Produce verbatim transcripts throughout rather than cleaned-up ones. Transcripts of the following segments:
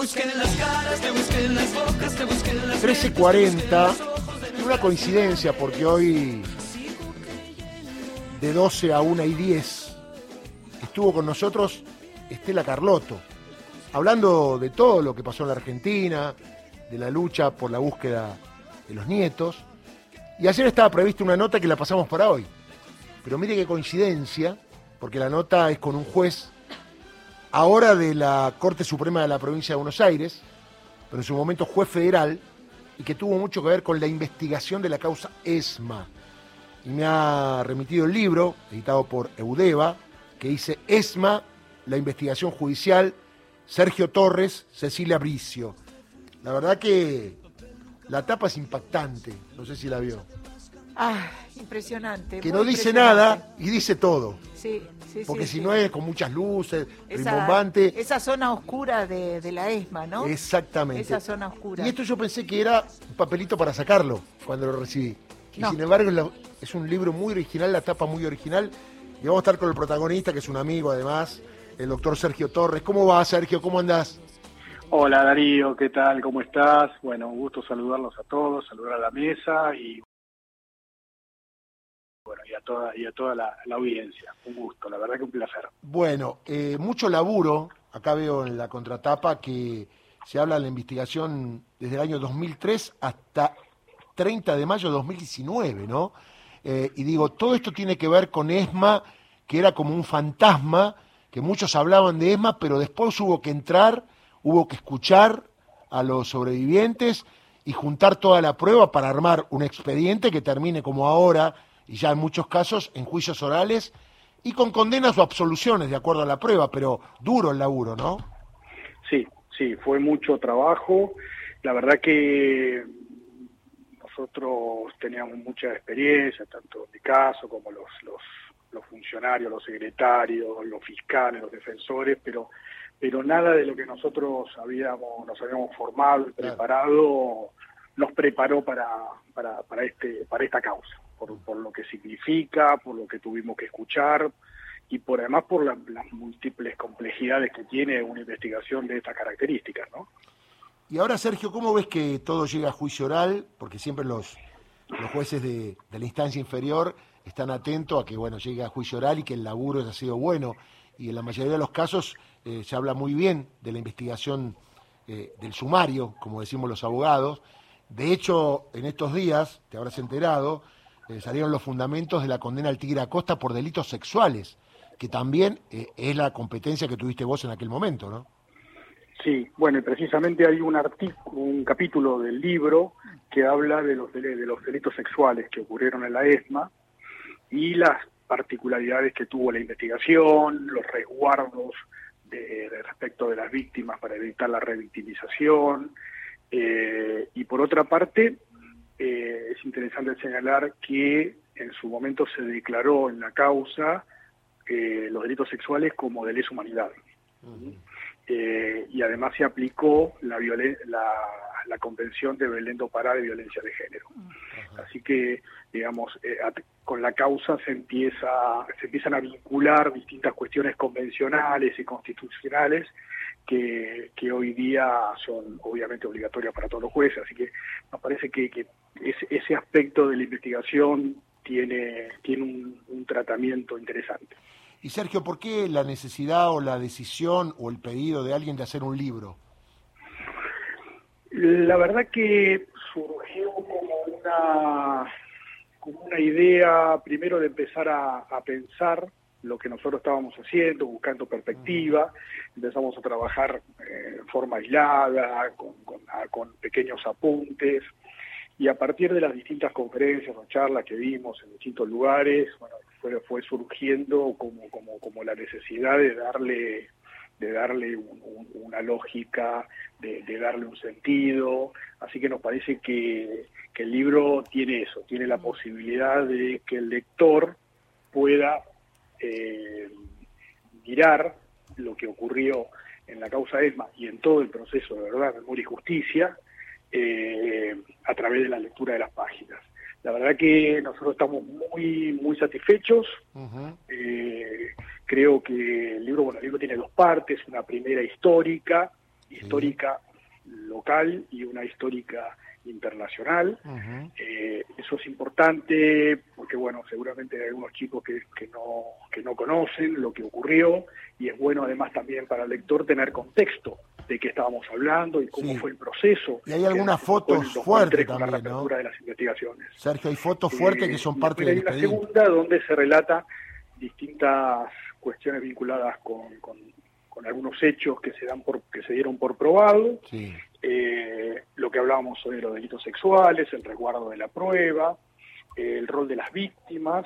busqué en las caras, te busqué en las bocas, te busqué en las trece cuarenta, una coincidencia porque hoy de doce a una y diez estuvo con nosotros Estela Carlotto, hablando de todo lo que pasó en la Argentina, de la lucha por la búsqueda de los nietos. Y ayer estaba prevista una nota que la pasamos para hoy. Pero mire qué coincidencia, porque la nota es con un juez, ahora de la Corte Suprema de la Provincia de Buenos Aires, pero en su momento juez federal, y que tuvo mucho que ver con la investigación de la causa ESMA. Y me ha remitido el libro, editado por Eudeva, que dice ESMA, la investigación judicial, Sergio Torres, Cecilia Bricio. La verdad que la tapa es impactante, no sé si la vio. Ah, impresionante. Que no dice nada y dice todo. Sí, sí, Porque sí, si sí. no es con muchas luces, Esa, rimbombante. esa zona oscura de, de la ESMA, ¿no? Exactamente. Esa zona oscura. Y esto yo pensé que era un papelito para sacarlo cuando lo recibí. Y No. sin embargo es, la- es un libro muy original, la tapa muy original. Y vamos a estar con el protagonista, que es un amigo además, el doctor Sergio Torres. ¿Cómo va, Sergio? ¿Cómo andás? Hola Darío, ¿qué tal? ¿Cómo estás? Bueno, un gusto saludarlos a todos, saludar a la mesa y bueno, y a toda y a toda la, la audiencia. Un gusto, la verdad que un placer. Bueno, eh, mucho laburo. Acá veo en la contratapa que se habla de la investigación desde el año dos mil tres hasta treinta de mayo de dos mil diecinueve, ¿no? Eh, y digo, todo esto tiene que ver con ESMA, que era como un fantasma, que muchos hablaban de ESMA, pero después hubo que entrar, hubo que escuchar a los sobrevivientes y juntar toda la prueba para armar un expediente que termine como ahora, y ya en muchos casos, en juicios orales y con condenas o absoluciones de acuerdo a la prueba, pero duro el laburo, ¿no? Sí, sí, fue mucho trabajo. La verdad que nosotros teníamos mucha experiencia, tanto en mi caso como los, los, los funcionarios, los secretarios, los fiscales, los defensores, pero pero nada de lo que nosotros habíamos nos habíamos formado y Claro. preparado nos preparó para para para este para esta causa, por, por lo que significa, por lo que tuvimos que escuchar y por además por la, las múltiples complejidades que tiene una investigación de estas características, ¿no? Y ahora, Sergio, ¿cómo ves que todo llega a juicio oral? Porque siempre los, los jueces de, de la instancia inferior están atentos a que, bueno, llegue a juicio oral y que el laburo haya sido bueno. Y en la mayoría de los casos eh, se habla muy bien de la investigación eh, del sumario, como decimos los abogados. De hecho, en estos días, te habrás enterado, eh, salieron los fundamentos de la condena al Tigre Acosta por delitos sexuales, que también eh, es la competencia que tuviste vos en aquel momento, ¿no? Sí, bueno, y precisamente hay un artículo, un capítulo del libro que habla de los de los delitos sexuales que ocurrieron en la ESMA y las particularidades que tuvo la investigación, los resguardos de, de respecto de las víctimas para evitar la revictimización, eh, y por otra parte eh, es interesante señalar que en su momento se declaró en la causa eh, los delitos sexuales como de lesa humanidad. Uh-huh. Eh, y además se aplicó la, violen la, la Convención de Belén do Pará de Violencia de Género. Uh-huh. Así que, digamos, eh, con la causa se empieza se empiezan a vincular distintas cuestiones convencionales y constitucionales que, que hoy día son obviamente obligatorias para todos los jueces. Así que nos parece que, que ese, ese aspecto de la investigación tiene, tiene un, un tratamiento interesante. Y Sergio, ¿por qué la necesidad o la decisión o el pedido de alguien de hacer un libro? La verdad que surgió como una, como una idea, primero de empezar a, a pensar lo que nosotros estábamos haciendo, buscando perspectiva. Uh-huh. Empezamos a trabajar eh, en forma aislada, con, con, a, con pequeños apuntes, y a partir de las distintas conferencias o charlas que vimos en distintos lugares, bueno, fue, fue surgiendo como, como, como la necesidad de darle, de darle un, un, una lógica, de, de darle un sentido. Así que nos parece que, que el libro tiene eso, tiene la posibilidad de que el lector pueda eh, mirar lo que ocurrió en la causa ESMA y en todo el proceso de verdad, memoria y justicia, Eh, a través de la lectura de las páginas. La verdad que nosotros estamos muy muy satisfechos. Uh-huh. eh, creo que el libro, bueno, el libro tiene dos partes, una primera histórica histórica local y una histórica internacional. Uh-huh. Eh, eso es importante porque, bueno, seguramente hay algunos chicos que, que, no, que no conocen lo que ocurrió, y es bueno además también para el lector tener contexto de qué estábamos hablando y cómo Sí. fue el proceso. Y hay algunas fotos fuertes también, con la ¿no? reapertura de las investigaciones. Sergio, hay fotos fuertes Eh, que son y parte después del hay una expediente. segunda donde se relata distintas cuestiones vinculadas con, con, con algunos hechos que se dan por que se dieron por probado, Sí. eh, lo que hablábamos sobre los delitos sexuales, el resguardo de la prueba, eh, el rol de las víctimas,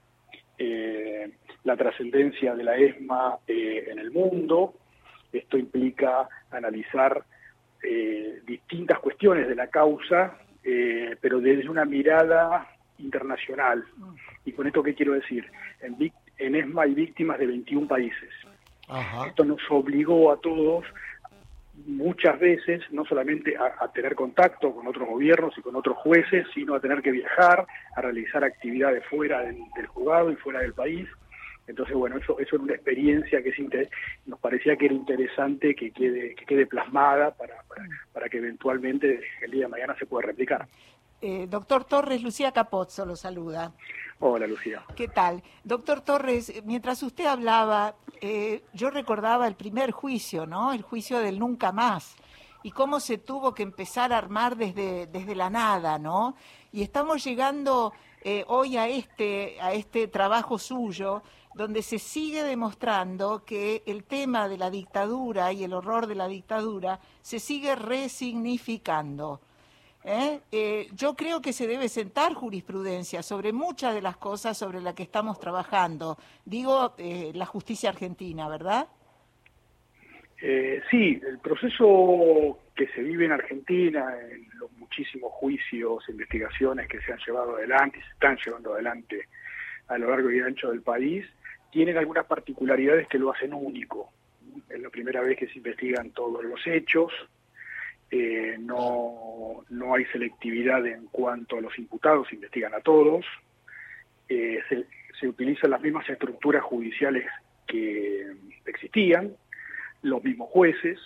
eh, la trascendencia de la ESMA eh, en el mundo. Esto implica analizar eh, distintas cuestiones de la causa, eh, pero desde una mirada internacional. ¿Y con esto qué quiero decir? En, en ESMA hay víctimas de veintiún países. Ajá. Esto nos obligó a todos muchas veces no solamente a, a tener contacto con otros gobiernos y con otros jueces, sino a tener que viajar, a realizar actividades fuera del, del juzgado y fuera del país. Entonces, bueno, eso, eso era una experiencia que es inter... nos parecía que era interesante que quede, que quede plasmada para, para, para que eventualmente el día de mañana se pueda replicar. Eh, doctor Torres, Lucía Capozzo lo saluda. Hola, Lucía. ¿Qué tal? Doctor Torres, mientras usted hablaba, eh, yo recordaba el primer juicio, ¿no? El juicio del nunca más. Y cómo se tuvo que empezar a armar desde, desde la nada, ¿no? Y estamos llegando eh, hoy a este, a este trabajo suyo, donde se sigue demostrando que el tema de la dictadura y el horror de la dictadura se sigue resignificando. ¿Eh? Eh, yo creo que se debe sentar jurisprudencia sobre muchas de las cosas sobre las que estamos trabajando. Digo, eh, la justicia argentina, ¿verdad? Eh, sí, el proceso que se vive en Argentina, en los muchísimos juicios, investigaciones que se han llevado adelante y se están llevando adelante a lo largo y ancho del país, tienen algunas particularidades que lo hacen único. Es la primera vez que se investigan todos los hechos. Eh, no, no hay selectividad en cuanto a los imputados, se investigan a todos, eh, se, se utilizan las mismas estructuras judiciales que existían, los mismos jueces.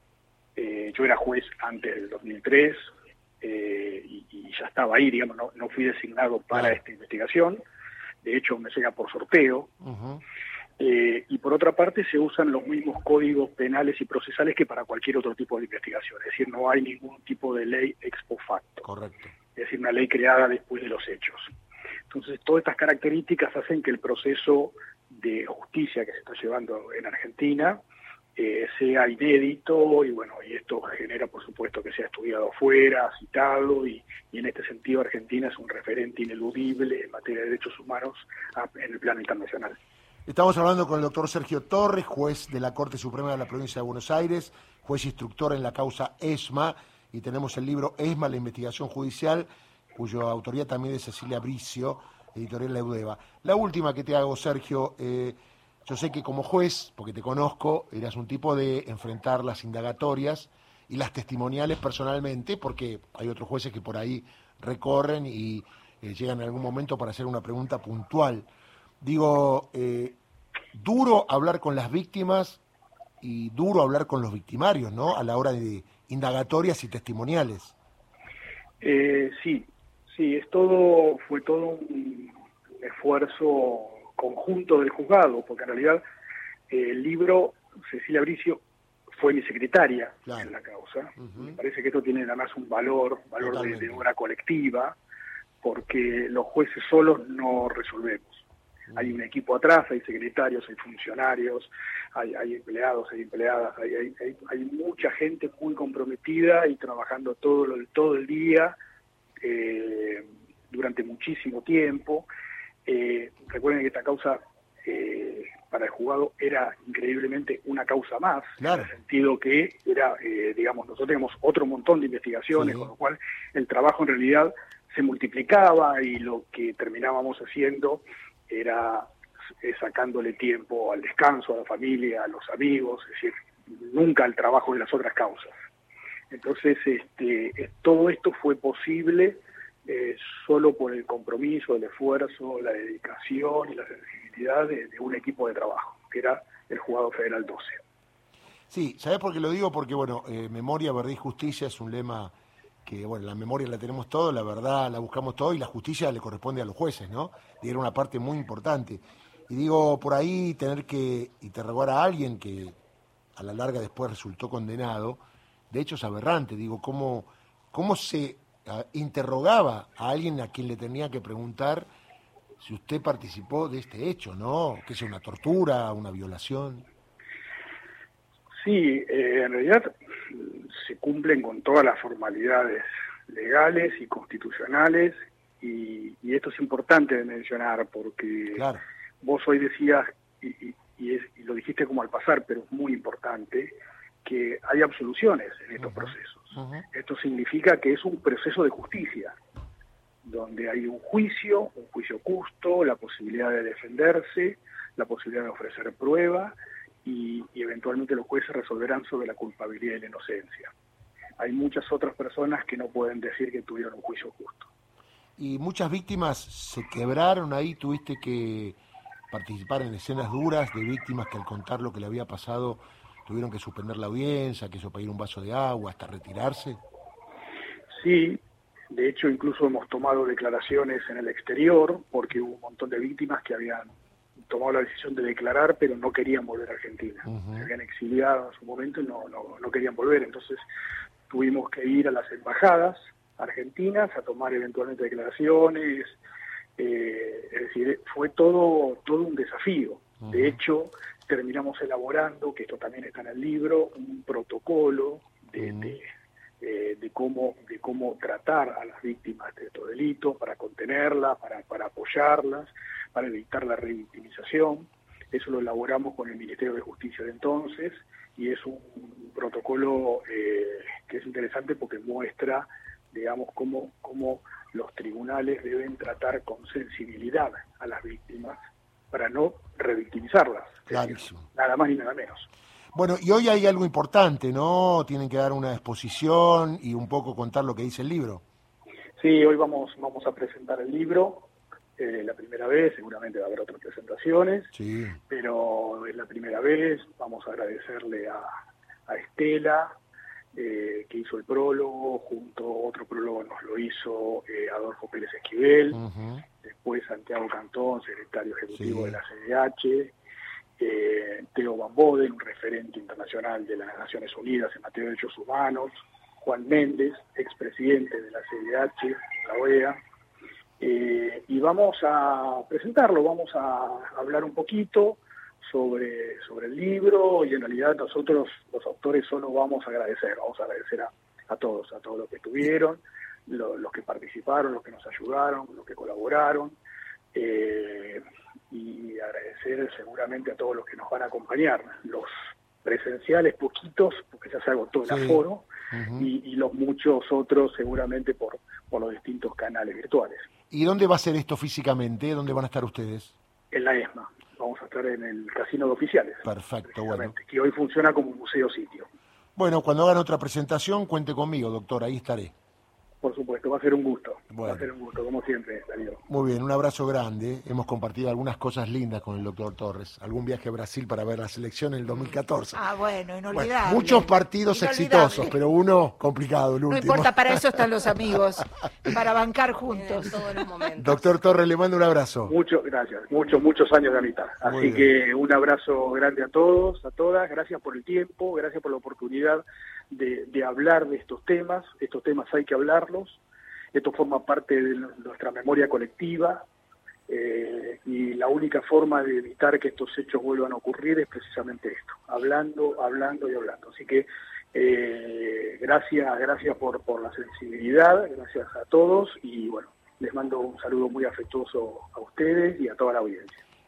Eh, yo era juez antes del dos mil tres eh, y, y ya estaba ahí, digamos, no, no fui designado para esta investigación, de hecho me llega por sorteo. Uh-huh. Eh, y por otra parte se usan los mismos códigos penales y procesales que para cualquier otro tipo de investigación, es decir, no hay ningún tipo de ley ex post facto. Correcto. Es decir, una ley creada después de los hechos. Entonces, todas estas características hacen que el proceso de justicia que se está llevando en Argentina eh, sea inédito, y bueno, y esto genera, por supuesto, que sea estudiado afuera, citado, y, y en este sentido Argentina es un referente ineludible en materia de derechos humanos a, en el plano internacional. Estamos hablando con el doctor Sergio Torres, juez de la Corte Suprema de la Provincia de Buenos Aires, juez instructor en la causa ESMA, y tenemos el libro ESMA, la investigación judicial, cuya autoría también es Cecilia Bricio, editorial La Eudeva. La última que te hago, Sergio, eh, yo sé que como juez, porque te conozco, eras un tipo de enfrentar las indagatorias y las testimoniales personalmente, porque hay otros jueces que por ahí recorren y eh, llegan en algún momento para hacer una pregunta puntual. Digo, eh, duro hablar con las víctimas y duro hablar con los victimarios, ¿no? A la hora de indagatorias y testimoniales. Eh, sí, sí, es todo, fue todo un esfuerzo conjunto del juzgado, porque en realidad eh, el libro, Cecilia Bricio fue mi secretaria claro. en la causa. Uh-huh. Me parece que esto tiene además un valor, valor de, de obra colectiva, porque los jueces solos no resolvemos. Hay un equipo atrás, hay secretarios, hay funcionarios, hay, hay empleados, hay empleadas, hay, hay, hay, hay mucha gente muy comprometida y trabajando todo, lo, todo el día, eh, durante muchísimo tiempo. Eh, recuerden que esta causa eh, para el juzgado era increíblemente una causa más, claro. en el sentido que era, eh, digamos, nosotros tenemos otro montón de investigaciones, sí. con lo cual el trabajo en realidad se multiplicaba y lo que terminábamos haciendo era eh, sacándole tiempo al descanso, a la familia, a los amigos, es decir, nunca al trabajo de las otras causas. Entonces, este, eh, todo esto fue posible eh, solo por el compromiso, el esfuerzo, la dedicación y la sensibilidad de, de un equipo de trabajo, que era el Juzgado Federal doce. Sí, ¿sabés por qué lo digo? Porque, bueno, eh, memoria, verdad y justicia es un lema que, bueno, la memoria la tenemos todos, la verdad la buscamos todo y la justicia le corresponde a los jueces, ¿no? Y era una parte muy importante. Y digo, por ahí tener que interrogar a alguien que a la larga después resultó condenado, de hecho es aberrante, digo, cómo, cómo se uh, interrogaba a alguien a quien le tenía que preguntar si usted participó de este hecho, ¿no? Que es una tortura, una violación. Sí, eh, en realidad se cumplen con todas las formalidades legales y constitucionales y, y esto es importante de mencionar porque Claro. vos hoy decías, y, y, y, es, y lo dijiste como al pasar, pero es muy importante, que hay absoluciones en estos uh-huh. procesos. Uh-huh. Esto significa que es un proceso de justicia, donde hay un juicio, un juicio justo, la posibilidad de defenderse, la posibilidad de ofrecer prueba, y, y eventualmente los jueces resolverán sobre la culpabilidad y la inocencia. Hay muchas otras personas que no pueden decir que tuvieron un juicio justo. Y muchas víctimas se quebraron ahí, tuviste que participar en escenas duras de víctimas que al contar lo que le había pasado tuvieron que suspender la audiencia, que eso pedir un vaso de agua, hasta retirarse. Sí, de hecho incluso hemos tomado declaraciones en el exterior porque hubo un montón de víctimas que habían tomado la decisión de declarar pero no querían volver a Argentina. Uh-huh. Se habían exiliado en su momento y no, no, no querían volver, entonces tuvimos que ir a las embajadas argentinas a tomar eventualmente declaraciones, eh, es decir, fue todo, todo un desafío. Uh-huh. De hecho, terminamos elaborando, que esto también está en el libro, un protocolo de, uh-huh. de, eh, de, cómo, de cómo tratar a las víctimas de estos delitos, para contenerlas, para, para apoyarlas, para evitar la revictimización. Eso lo elaboramos con el Ministerio de Justicia de entonces, y es un, un protocolo eh, que es interesante porque muestra, digamos, cómo, cómo los tribunales deben tratar con sensibilidad a las víctimas para no revictimizarlas. Clarísimo. Decir, nada más ni nada menos. Bueno, y hoy hay algo importante, ¿no? Tienen que dar una exposición y un poco contar lo que dice el libro. Sí, hoy vamos, vamos a presentar el libro, eh, la primera vez, seguramente va a haber otras presentaciones, sí. pero es la primera vez, vamos a agradecerle a, a Estela, Eh, que hizo el prólogo, junto otro prólogo nos lo hizo eh, Adolfo Pérez Esquivel, uh-huh. después Santiago Cantón, secretario ejecutivo sí. de la C D H, eh, Theo Van Boden, un referente internacional de las Naciones Unidas en materia de derechos humanos, Juan Méndez, expresidente de la C D H, la O E A, eh, y vamos a presentarlo, vamos a hablar un poquito sobre sobre el libro y en realidad nosotros los autores solo vamos a agradecer, vamos a agradecer a, a todos, a todos los que estuvieron, lo, los que participaron, los que nos ayudaron, los que colaboraron, eh, y agradecer seguramente a todos los que nos van a acompañar, los presenciales poquitos, porque ya se agotó el sí. aforo, uh-huh. y, y los muchos otros seguramente por, por los distintos canales virtuales. ¿Y dónde va a ser esto físicamente? ¿Dónde van a estar ustedes? En la ESMA. Vamos a estar en el Casino de Oficiales. Perfecto, bueno. Que hoy funciona como un museo sitio. Bueno, cuando hagan otra presentación, cuente conmigo, doctor, ahí estaré. Por supuesto, va a ser un gusto. Bueno. Va a ser un gusto, como siempre, Darío. Muy bien, un abrazo grande. Hemos compartido algunas cosas lindas con el doctor Torres. Algún viaje a Brasil para ver la selección en el dos mil catorce. Ah, bueno, inolvidable. Bueno, muchos partidos inolvidable. Exitosos, pero uno complicado, el no último. No importa, para eso están los amigos, para bancar juntos. En todos los momentos. Doctor Torres, le mando un abrazo. Muchas gracias, muchos, muchos años de amistad. Así que un abrazo grande a todos, a todas. Gracias por el tiempo, gracias por la oportunidad de, de hablar de estos temas. Estos temas hay que hablarlos. Esto forma parte de nuestra memoria colectiva eh, y la única forma de evitar que estos hechos vuelvan a ocurrir es precisamente esto, hablando, hablando y hablando. Así que eh, gracias, gracias por, por la sensibilidad, gracias a todos y bueno, les mando un saludo muy afectuoso a ustedes y a toda la audiencia.